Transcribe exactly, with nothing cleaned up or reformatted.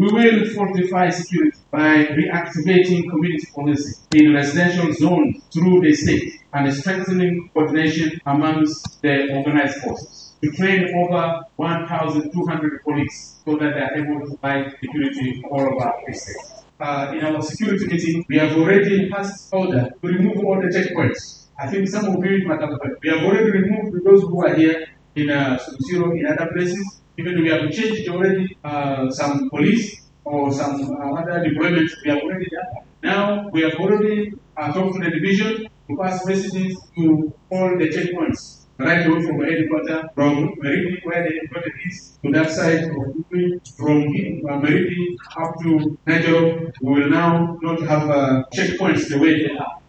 We will fortify security by reactivating community policing in residential zones through the state and strengthening coordination amongst the organized forces. To train over one thousand two hundred police so that they are able to fight security all over the state. Uh, in our security meeting, we have already passed order to remove all the checkpoints. I think some of you might have heard. We have already removed those who are here in uh, Zero in other places. Even we have changed already uh, some police or some uh, other deployments. We have already done that. Now we have already uh, talked to the division to pass messages to all the checkpoints. Right away from the headquarters, from Meridi, where the headquarters is, to that side of Ukui, from uh, Meridi up to Nigeria, we will now not have uh, checkpoints the way they are.